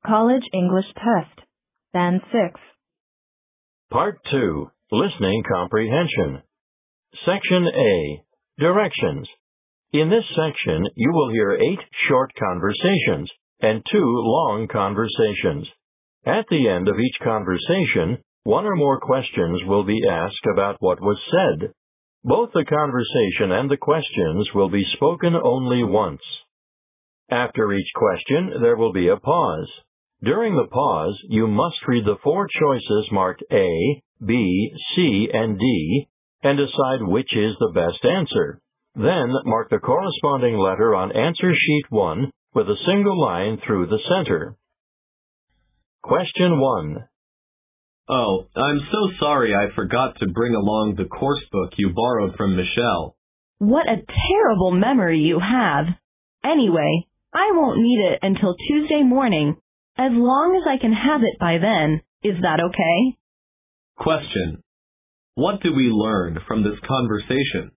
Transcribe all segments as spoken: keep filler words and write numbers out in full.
College English Test, Band six. Part two, Listening Comprehension. Section A, Directions. In this section, you will hear eight short conversations and two long conversations. At the end of each conversation, one or more questions will be asked about what was said. Both the conversation and the questions will be spoken only once. After each question, there will be a pause. During the pause, you must read the four choices marked A, B, C, and D, and decide which is the best answer. Then, mark the corresponding letter on answer sheet one with a single line through the center. Question one. Oh, I'm so sorry I forgot to bring along the course book you borrowed from Michelle. What a terrible memory you have. Anyway, I won't need it until Tuesday morning. As long as I can have it by then, is that okay? Question. What do we learn from this conversation?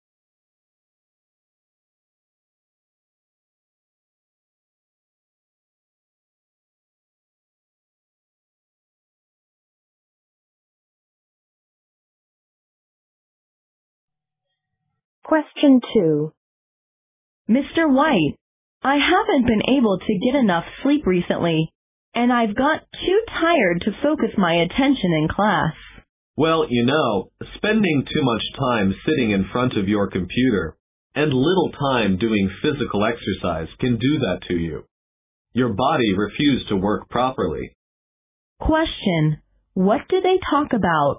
Question two. Mister White, I haven't been able to get enough sleep recently, and I've got too tired to focus my attention in class. Well, you know, spending too much time sitting in front of your computer and little time doing physical exercise can do that to you. Your body refused to work properly. Question. What did they talk about?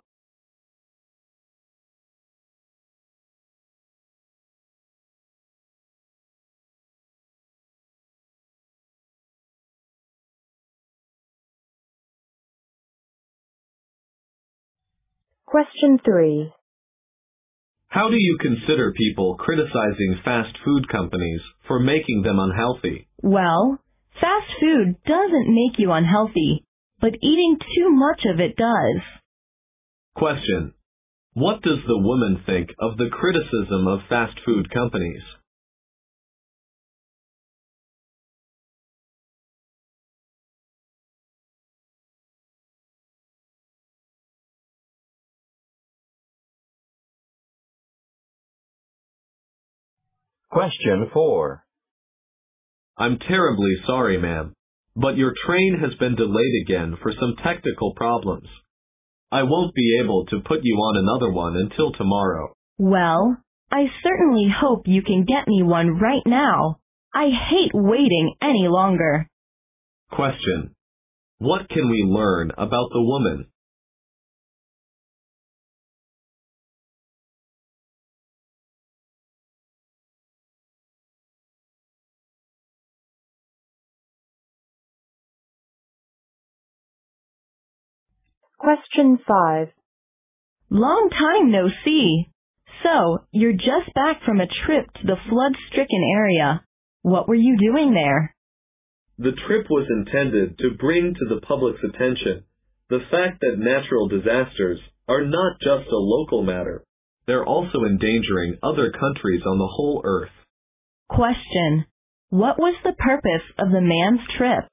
Question three. How do you consider people criticizing fast food companies for making them unhealthy? Well, fast food doesn't make you unhealthy, but eating too much of it does. Question. What does the woman think of the criticism of fast food companies? Question four. I'm terribly sorry, ma'am, but your train has been delayed again for some technical problems. I won't be able to put you on another one until tomorrow. Well, I certainly hope you can get me one right now. I hate waiting any longer. Question. What can we learn about the woman? Question five. Long time no see. So, you're just back from a trip to the flood-stricken area. What were you doing there? The trip was intended to bring to the public's attention the fact that natural disasters are not just a local matter. They're also endangering other countries on the whole earth. Question. What was the purpose of the man's trip?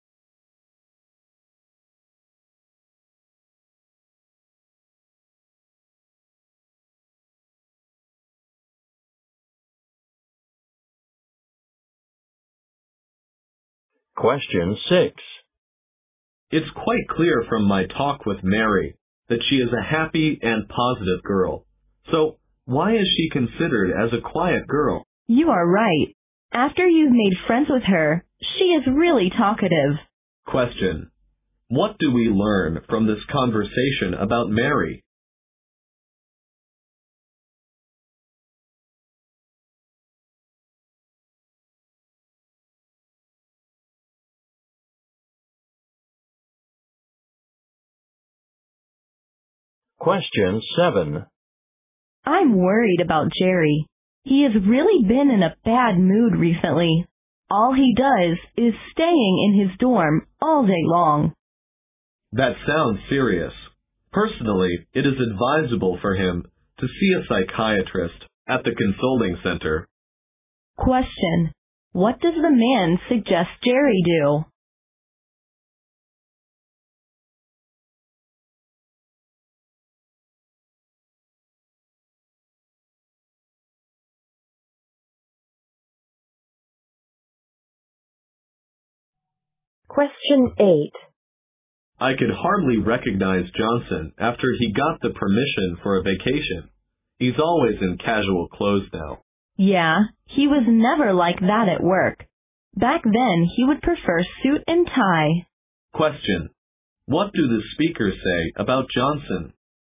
Question six. It's quite clear from my talk with Mary that she is a happy and positive girl. So, why is she considered as a quiet girl? You are right. After you've made friends with her, she is really talkative. Question. What do we learn from this conversation about Mary? Question seven. I'm worried about Jerry. He has really been in a bad mood recently. All he does is staying in his dorm all day long. That sounds serious. Personally, it is advisable for him to see a psychiatrist at the consulting center. Question. What does the man suggest Jerry do? Question eight. I could hardly recognize Johnson after he got the permission for a vacation. He's always in casual clothes now. Yeah, he was never like that at work. Back then, he would prefer suit and tie. Question. What do the speakers say about Johnson?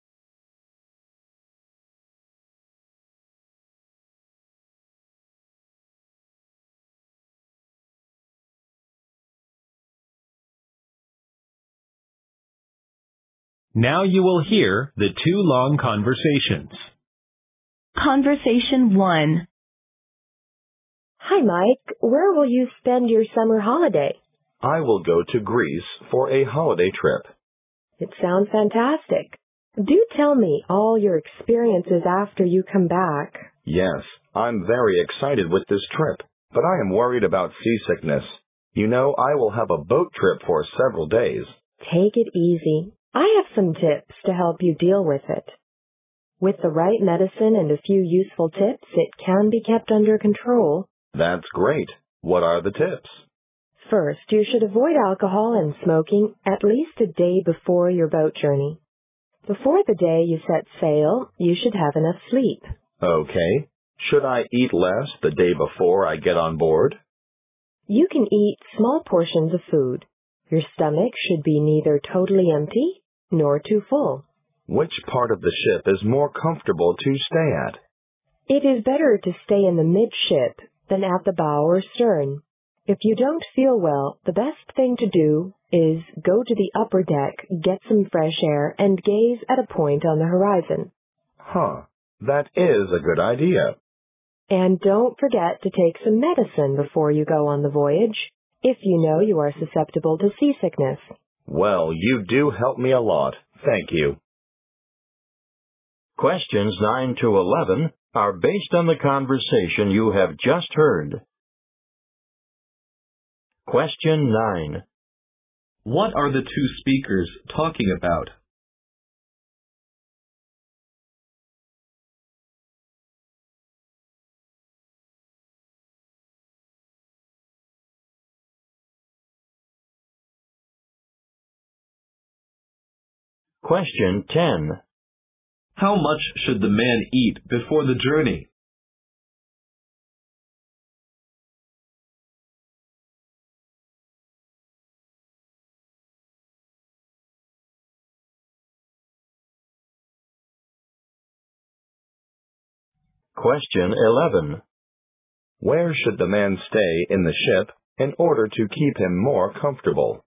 Now you will hear the two long conversations. Conversation one. Hi, Mike. Where will you spend your summer holiday? I will go to Greece for a holiday trip. It sounds fantastic. Do tell me all your experiences after you come back. Yes, I'm very excited with this trip, but I am worried about seasickness. You know, I will have a boat trip for several days. Take it easy. I have some tips to help you deal with it. With the right medicine and a few useful tips, it can be kept under control. That's great. What are the tips? First, you should avoid alcohol and smoking at least a day before your boat journey. Before the day you set sail, you should have enough sleep. Okay. Should I eat less the day before I get on board? You can eat small portions of food. Your stomach should be neither totally empty nor too full. Which part of the ship is more comfortable to stay at? It is better to stay in the midship than at the bow or stern. If you don't feel well, the best thing to do is go to the upper deck, get some fresh air, and gaze at a point on the horizon. Huh, that is a good idea. And don't forget to take some medicine before you go on the voyage, if you know you are susceptible to seasickness. Well, you do help me a lot. Thank you. Questions nine to eleven are based on the conversation you have just heard. Question nine. What are the two speakers talking about? Question ten. How much should the man eat before the journey? Question eleven. Where should the man stay in the ship in order to keep him more comfortable?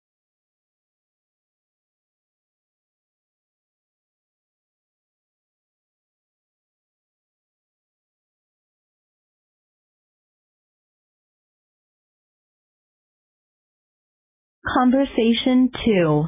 Conversation two.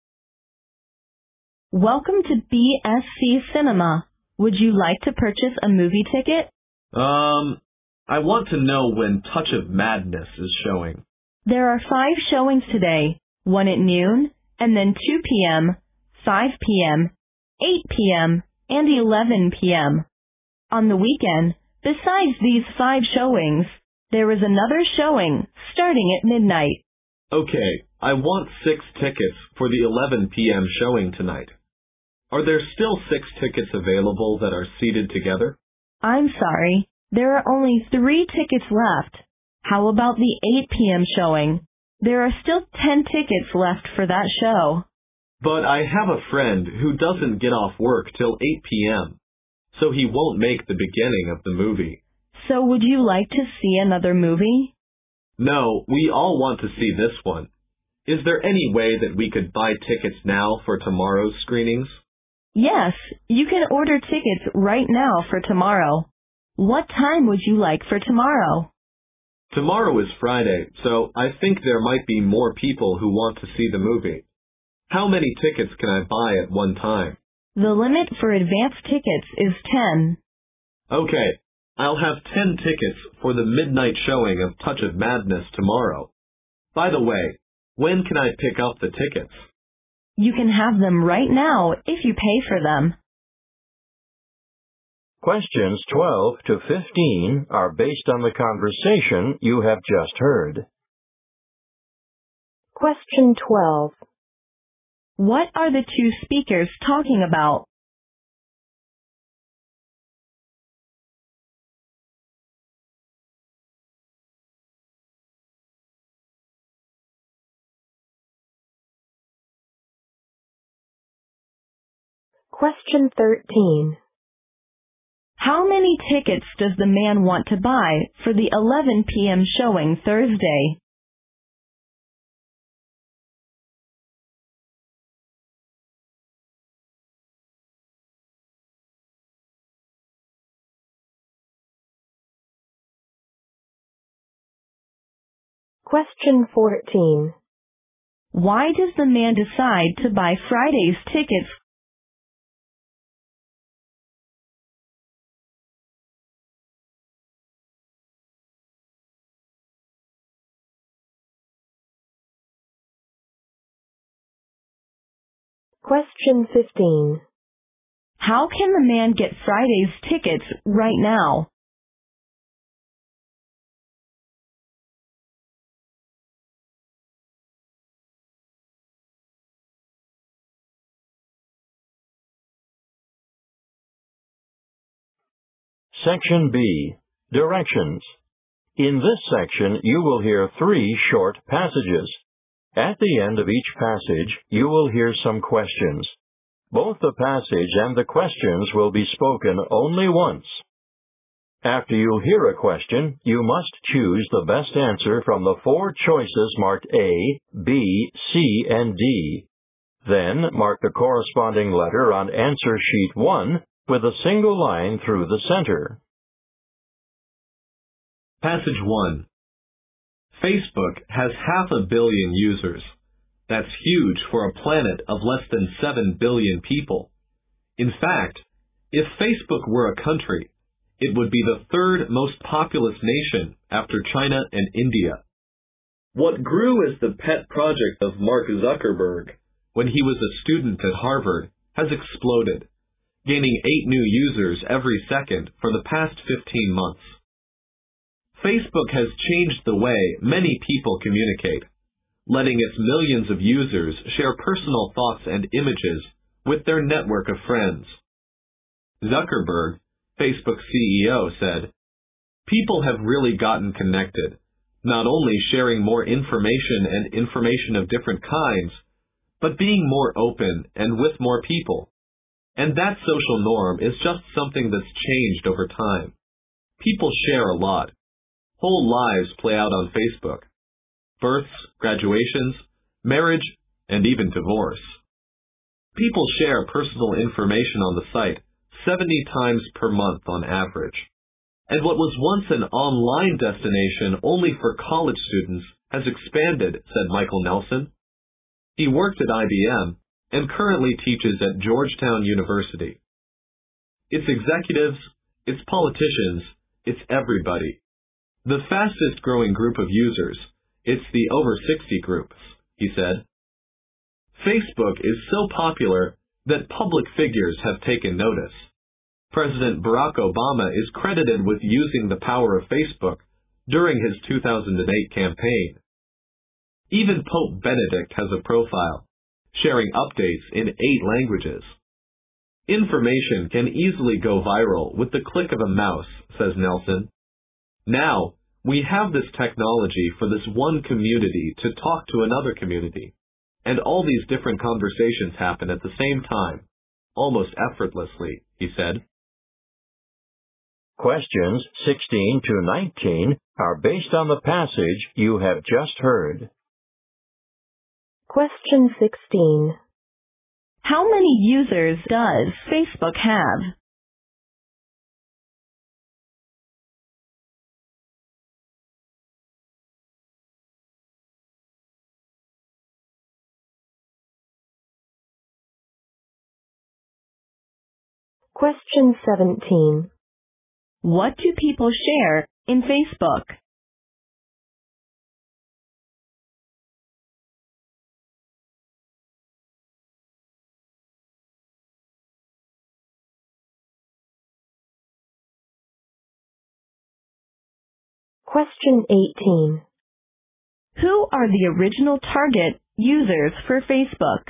Welcome to B S C Cinema. Would you like to purchase a movie ticket? Um, I want to know when Touch of Madness is showing. There are five showings today, one at noon, and then two p.m., five p.m., eight p.m., and eleven p.m. On the weekend, besides these five showings, there is another showing starting at midnight. Okay, I want six tickets for the eleven p.m. showing tonight. Are there still six tickets available that are seated together? I'm sorry, there are only three tickets left. How about the eight p.m. showing? There are still ten tickets left for that show. But I have a friend who doesn't get off work till eight p.m., so he won't make the beginning of the movie. So would you like to see another movie? No, we all want to see this one. Is there any way that we could buy tickets now for tomorrow's screenings? Yes, you can order tickets right now for tomorrow. What time would you like for tomorrow? Tomorrow is Friday, so I think there might be more people who want to see the movie. How many tickets can I buy at one time? The limit for advance tickets is ten. Okay, I'll have ten tickets for the midnight showing of Touch of Madness tomorrow. By the way, when can I pick up the tickets? You can have them right now if you pay for them. Questions twelve to fifteen are based on the conversation you have just heard. Question twelve. What are the two speakers talking about? Question thirteen. How many tickets does the man want to buy for the eleven p m showing Thursday? Question fourteen. Why does the man decide to buy Friday's tickets? Question fifteen. How can the man get Friday's tickets right now? Section B. Directions. In this section, you will hear three short passages. At the end of each passage, you will hear some questions. Both the passage and the questions will be spoken only once. After you hear a question, you must choose the best answer from the four choices marked A, B, C, and D. Then mark the corresponding letter on answer sheet one with a single line through the center. Passage one. Facebook has half a billion users. That's huge for a planet of less than seven billion people. In fact, if Facebook were a country, it would be the third most populous nation after China and India. What grew as the pet project of Mark Zuckerberg when he was a student at Harvard has exploded, gaining eight new users every second for the past fifteen months. Facebook has changed the way many people communicate, letting its millions of users share personal thoughts and images with their network of friends. Zuckerberg, Facebook C E O, said, "People have really gotten connected, not only sharing more information and information of different kinds, but being more open and with more people. And that social norm is just something that's changed over time. People share a lot. Whole lives play out on Facebook. Births, graduations, marriage, and even divorce. People share personal information on the site seventy times per month on average. And what was once an online destination only for college students has expanded," said Michael Nelson. He worked at I B M and currently teaches at Georgetown University. It's executives, it's politicians, it's everybody. The fastest growing group of users, it's the over sixty groups, he said. Facebook is so popular that public figures have taken notice. President Barack Obama is credited with using the power of Facebook during his two thousand eight campaign. Even Pope Benedict has a profile, sharing updates in eight languages. Information can easily go viral with the click of a mouse, says Nelson. Now, we have this technology for this one community to talk to another community, and all these different conversations happen at the same time, almost effortlessly, he said. Questions sixteen to nineteen are based on the passage you have just heard. Question sixteen. How many users does Facebook have? Question seventeen. What do people share in Facebook? Question eighteen. Who are the original target users for Facebook?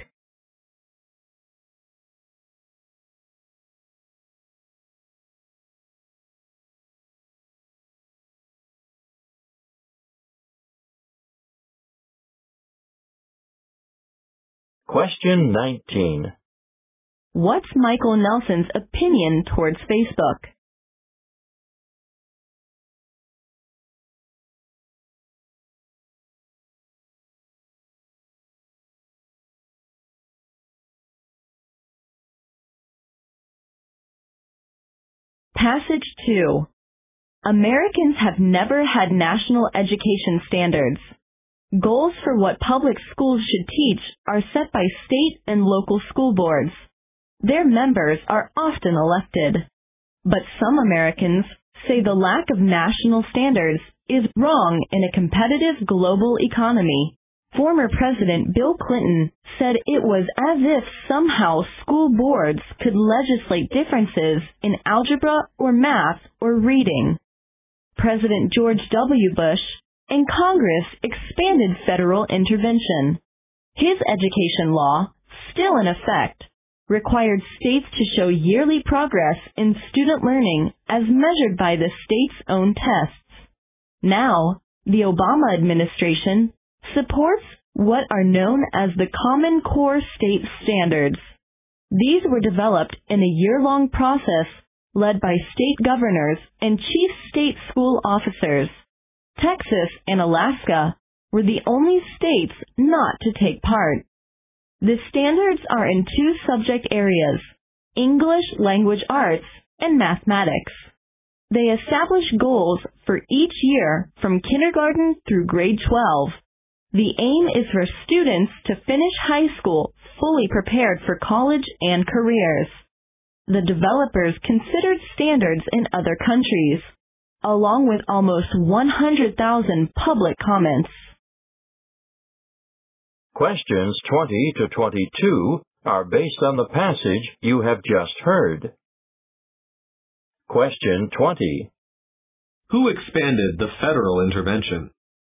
Question nineteen. What's Michael Nelson's opinion towards Facebook? Passage two. Americans have never had national education standards. Goals for what public schools should teach are set by state and local school boards. Their members are often elected. But some Americans say the lack of national standards is wrong in a competitive global economy. Former President Bill Clinton said it was as if somehow school boards could legislate differences in algebra or math or reading. President George W. Bush and Congress expanded federal intervention. His education law, still in effect, required states to show yearly progress in student learning as measured by the state's own tests. Now, the Obama administration supports what are known as the Common Core State Standards. These were developed in a year-long process led by state governors and chief state school officers. Texas and Alaska were the only states not to take part. The standards are in two subject areas, English language arts and mathematics. They establish goals for each year from kindergarten through grade twelve. The aim is for students to finish high school fully prepared for college and careers. The developers considered standards in other countries, along with almost one hundred thousand public comments. Questions twenty to twenty-two are based on the passage you have just heard. Question twenty. Who expanded the federal intervention?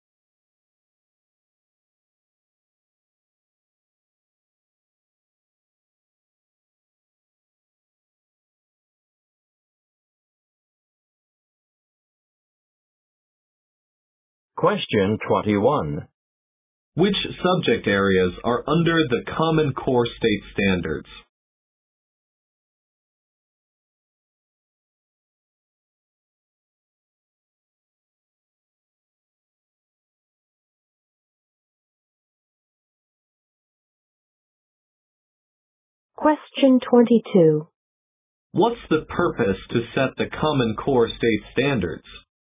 Question twenty-one. Which subject areas are under the Common Core State Standards? Question twenty-two. What's the purpose to set the Common Core State Standards?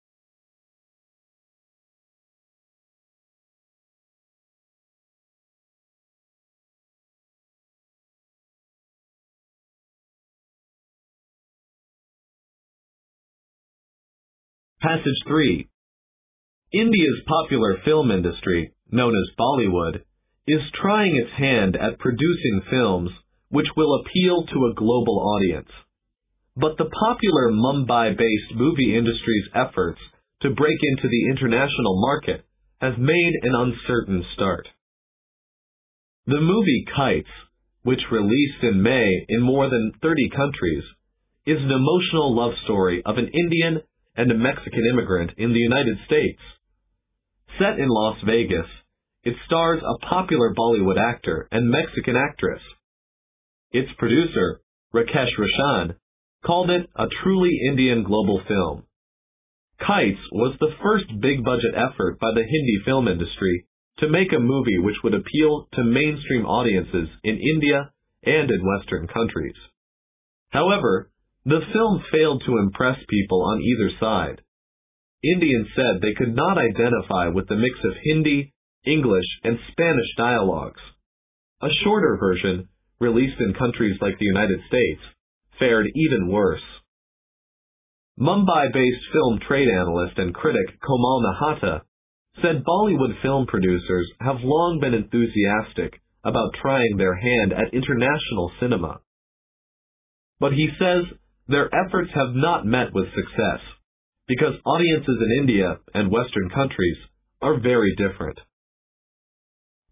Passage three. India's popular film industry, known as Bollywood, is trying its hand at producing films which will appeal to a global audience. But the popular Mumbai-based movie industry's efforts to break into the international market have made an uncertain start. The movie Kites, which released in May in more than thirty countries, is an emotional love story of an Indian and a Mexican immigrant in the United States. Set in Las Vegas, it stars a popular Bollywood actor and Mexican actress. Its producer, Rakesh Roshan, called it a truly Indian global film. Kites was the first big-budget effort by the Hindi film industry to make a movie which would appeal to mainstream audiences in India and in Western countries. However, the film failed to impress people on either side. Indians said they could not identify with the mix of Hindi, English, and Spanish dialogues. A shorter version, released in countries like the United States, fared even worse. Mumbai-based film trade analyst and critic Komal Nahata said Bollywood film producers have long been enthusiastic about trying their hand at international cinema. But he says their efforts have not met with success, because audiences in India and Western countries are very different.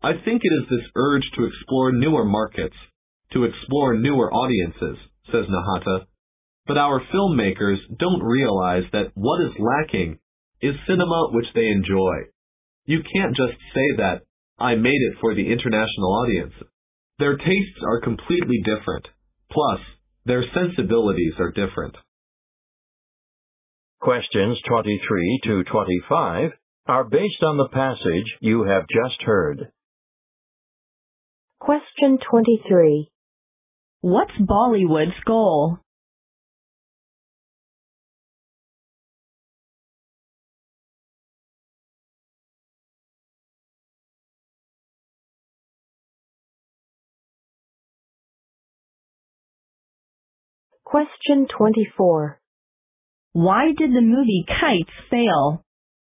I think it is this urge to explore newer markets, to explore newer audiences, says Nahata. But our filmmakers don't realize that what is lacking is cinema which they enjoy. You can't just say that, I made it for the international audience. Their tastes are completely different. Plus, their sensibilities are different. Questions twenty-three to twenty-five are based on the passage you have just heard. Question twenty-three. What's Bollywood's goal? Question twenty-four. Why did the movie Kites fail?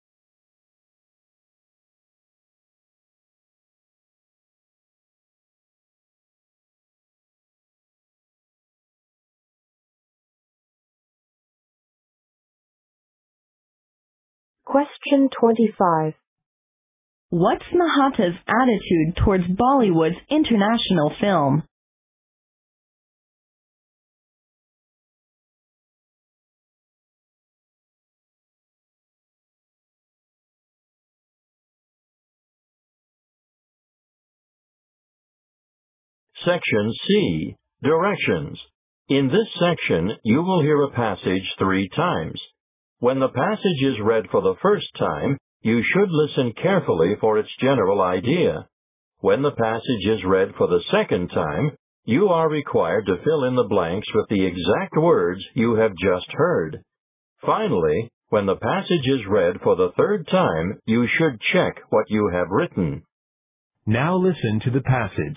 Question twenty-five. What's Nahata's attitude towards Bollywood's international film? Section C. Directions. In this section, you will hear a passage three times. When the passage is read for the first time, you should listen carefully for its general idea. When the passage is read for the second time, you are required to fill in the blanks with the exact words you have just heard. Finally, when the passage is read for the third time, you should check what you have written. Now listen to the passage.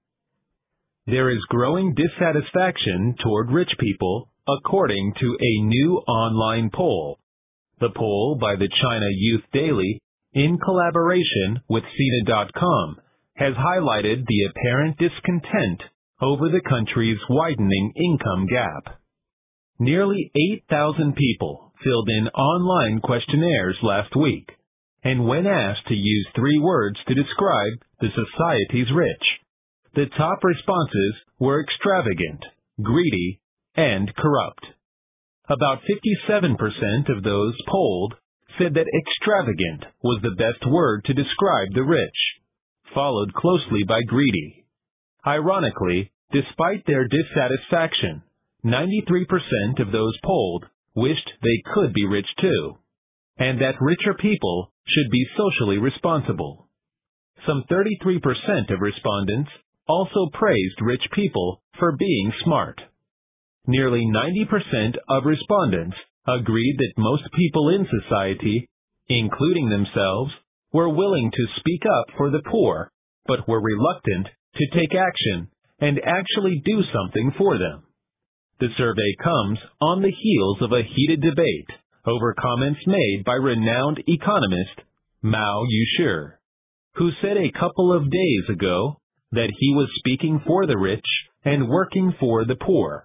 There is growing dissatisfaction toward rich people, according to a new online poll. The poll by the China Youth Daily, in collaboration with Sina dot com, has highlighted the apparent discontent over the country's widening income gap. Nearly eight thousand people filled in online questionnaires last week, and when asked to use three words to describe the society's rich, the top responses were extravagant, greedy, and corrupt. About fifty-seven percent of those polled said that extravagant was the best word to describe the rich, followed closely by greedy. Ironically, despite their dissatisfaction, ninety-three percent of those polled wished they could be rich too, and that richer people should be socially responsible. Some thirty-three percent of respondents also praised rich people for being smart. Nearly ninety percent of respondents agreed that most people in society, including themselves, were willing to speak up for the poor, but were reluctant to take action and actually do something for them. The survey comes on the heels of a heated debate over comments made by renowned economist Mao Yushir, who said a couple of days ago that he was speaking for the rich and working for the poor.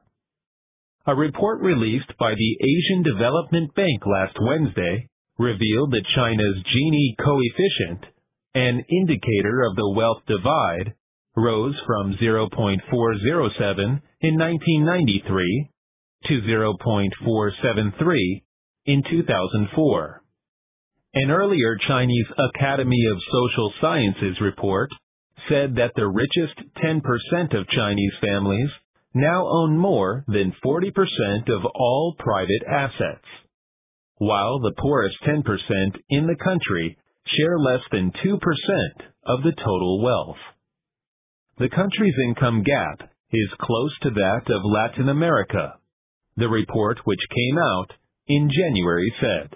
A report released by the Asian Development Bank last Wednesday revealed that China's Gini coefficient, an indicator of the wealth divide, rose from zero point four zero seven in nineteen ninety-three to zero point four seven three in two thousand four. An earlier Chinese Academy of Social Sciences report said that the richest ten percent of Chinese families now own more than forty percent of all private assets, while the poorest ten percent in the country share less than two percent of the total wealth. The country's income gap is close to that of Latin America, the report, which came out in January, said.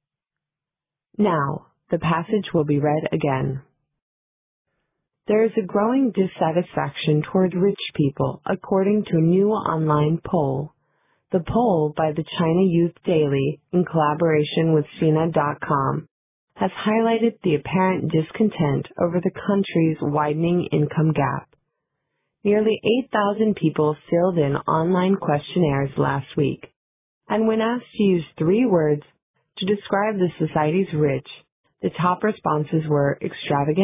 Now, the passage will be read again. There is a growing dissatisfaction toward rich people, according to a new online poll. The poll by the China Youth Daily, in collaboration with Sina dot com, has highlighted the apparent discontent over the country's widening income gap. Nearly eight thousand people filled in online questionnaires last week, and when asked to use three words to describe the society's rich, the top responses were extravagant,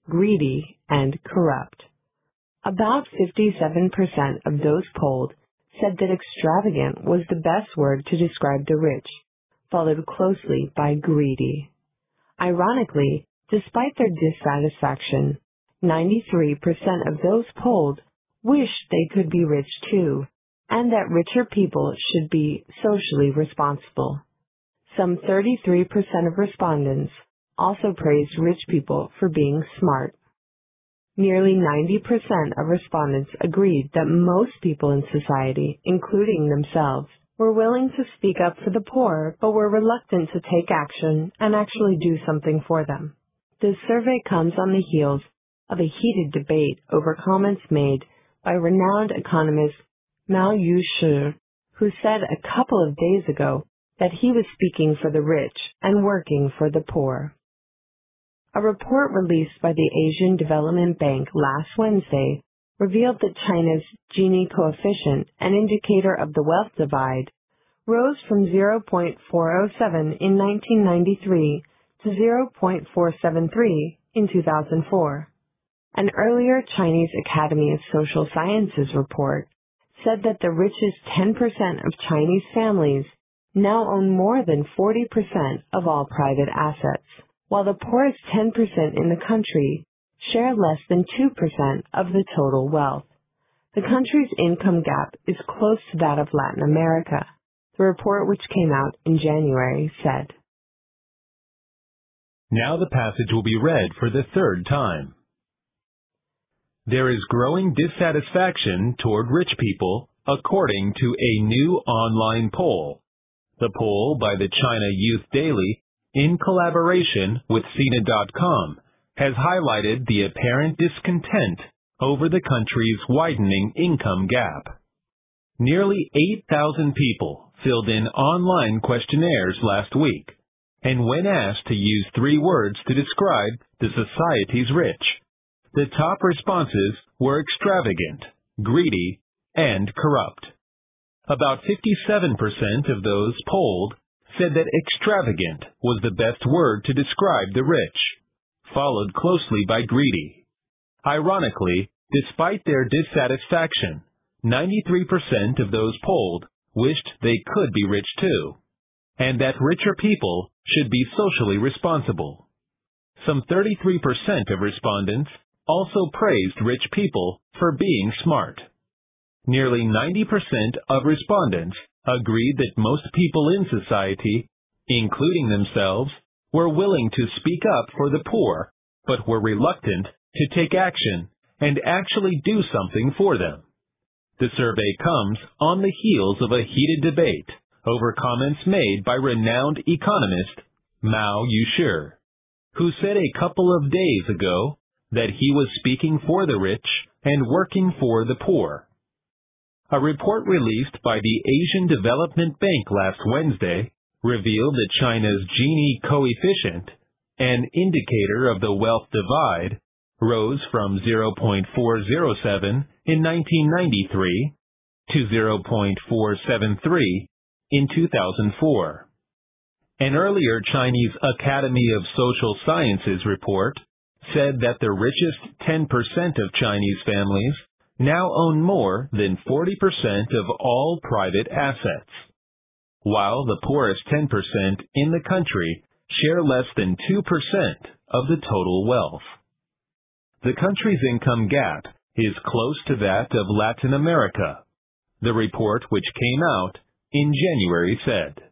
greedy, and corrupt. About fifty-seven percent of those polled said that extravagant was the best word to describe the rich, followed closely by greedy. Ironically, despite their dissatisfaction, ninety-three percent of those polled wished they could be rich too, and that richer people should be socially responsible. Some thirty-three percent of respondents also praised rich people for being smart. Nearly ninety percent of respondents agreed that most people in society, including themselves, were willing to speak up for the poor but were reluctant to take action and actually do something for them. This survey comes on the heels of a heated debate over comments made by renowned economist Mao Yu-shi, who said a couple of days ago that he was speaking for the rich and working for the poor. A report released by the Asian Development Bank last Wednesday revealed that China's Gini coefficient, an indicator of the wealth divide, rose from zero point four zero seven in nineteen ninety-three to zero point four seven three in two thousand four. An earlier Chinese Academy of Social Sciences report said that the richest ten percent of Chinese families now own more than forty percent of all private assets, while the poorest ten percent in the country share less than two percent of the total wealth. The country's income gap is close to that of Latin America, the report, which came out in January, said. Now the passage will be read for the third time. There is growing dissatisfaction toward rich people, according to a new online poll. The poll by the China Youth Daily, in collaboration with C N A dot com, has highlighted the apparent discontent over the country's widening income gap. Nearly eight thousand people filled in online questionnaires last week, and when asked to use three words to describe the society's rich, the top responses were extravagant, greedy, and corrupt. About fifty-seven percent of those polled said that extravagant was the best word to describe the rich, followed closely by greedy. Ironically, despite their dissatisfaction, ninety-three percent of those polled wished they could be rich too, and that richer people should be socially responsible. Some thirty-three percent of respondents also praised rich people for being smart. Nearly ninety percent of respondents agreed that most people in society, including themselves, were willing to speak up for the poor, but were reluctant to take action and actually do something for them. The survey comes on the heels of a heated debate over comments made by renowned economist Mao Yu-shi, who said a couple of days ago that he was speaking for the rich and working for the poor. A report released by the Asian Development Bank last Wednesday revealed that China's Gini coefficient, an indicator of the wealth divide, rose from zero point four zero seven in nineteen ninety-three to zero point four seven three in two thousand four. An earlier Chinese Academy of Social Sciences report said that the richest ten percent of Chinese families now own more than forty percent of all private assets, while the poorest ten percent in the country share less than two percent of the total wealth. The country's income gap is close to that of Latin America, the report, which came out in January, said.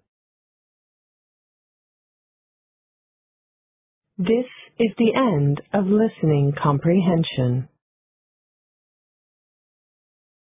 This is the end of listening comprehension.